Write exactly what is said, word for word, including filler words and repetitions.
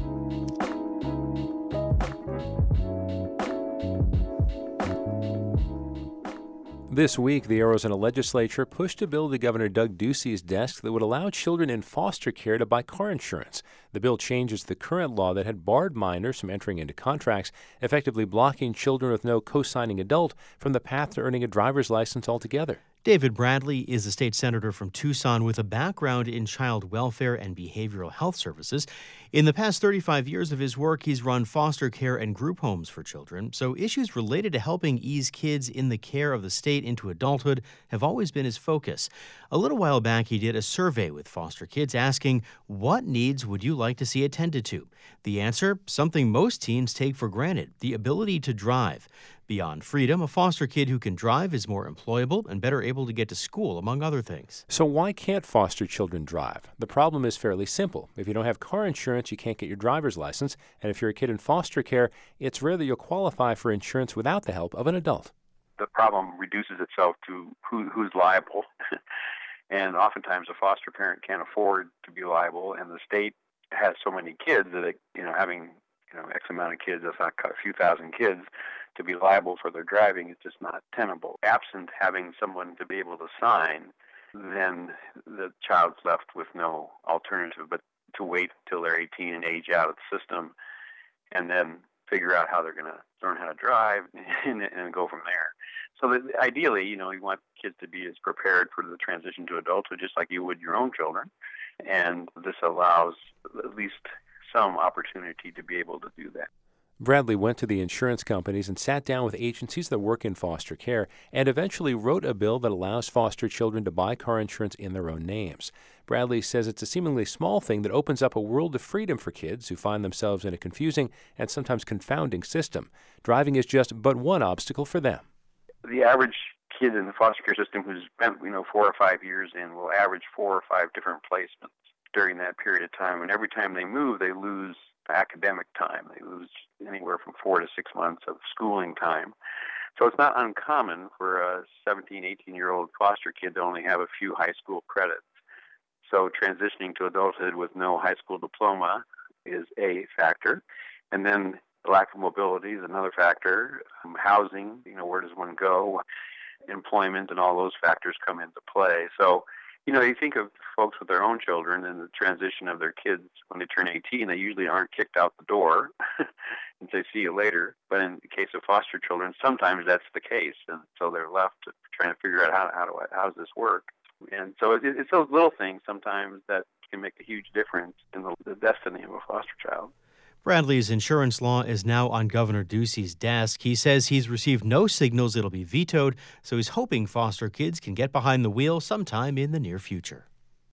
This week, the Arizona legislature pushed a bill to Governor Doug Ducey's desk that would allow children in foster care to buy car insurance. The bill changes the current law that had barred minors from entering into contracts, effectively blocking children with no co-signing adult from the path to earning a driver's license altogether. David Bradley is a state senator from Tucson with a background in child welfare and behavioral health services. In the past thirty-five years of his work, he's run foster care and group homes for children. So issues related to helping ease kids in the care of the state into adulthood have always been his focus. A little while back, he did a survey with foster kids asking, what needs would you like to see attended to? The answer, something most teens take for granted, the ability to drive. Beyond freedom, a foster kid who can drive is more employable and better able to get to school, among other things. So why can't foster children drive? The problem is fairly simple. If you don't have car insurance, you can't get your driver's license. And if you're a kid in foster care, it's rare that you'll qualify for insurance without the help of an adult. The problem reduces itself to who, who's liable. And oftentimes a foster parent can't afford to be liable, and the state has so many kids that, it, you know, having you know X amount of kids, that's not a few thousand kids, to be liable for their driving is just not tenable. Absent having someone to be able to sign, then the child's left with no alternative but to wait until they're eighteen and age out of the system, and then figure out how they're going to learn how to drive and, and go from there. So that ideally, you know, you want kids to be as prepared for the transition to adulthood just like you would your own children. And this allows at least some opportunity to be able to do that. Bradley went to the insurance companies and sat down with agencies that work in foster care and eventually wrote a bill that allows foster children to buy car insurance in their own names. Bradley says it's a seemingly small thing that opens up a world of freedom for kids who find themselves in a confusing and sometimes confounding system. Driving is just but one obstacle for them. The average kid in the foster care system who's spent, you know, four or five years in will average four or five different placements during that period of time. And every time they move, they lose academic time. They lose anywhere from four to six months of schooling time. So it's not uncommon for a seventeen, eighteen-year-old foster kid to only have a few high school credits. So transitioning to adulthood with no high school diploma is a factor. And then the lack of mobility is another factor. Um, housing, you know, where does one go? Employment and all those factors come into play. So, you know, you think of folks with their own children and the transition of their kids when they turn eighteen, they usually aren't kicked out the door and say, see you later. But in the case of foster children, sometimes that's the case. And so they're left trying to figure out how, how, do I, how does this work? And so it, it's those little things sometimes that can make a huge difference in the, the destiny of a foster child. Bradley's insurance law is now on Governor Ducey's desk. He says he's received no signals it'll be vetoed, so he's hoping foster kids can get behind the wheel sometime in the near future.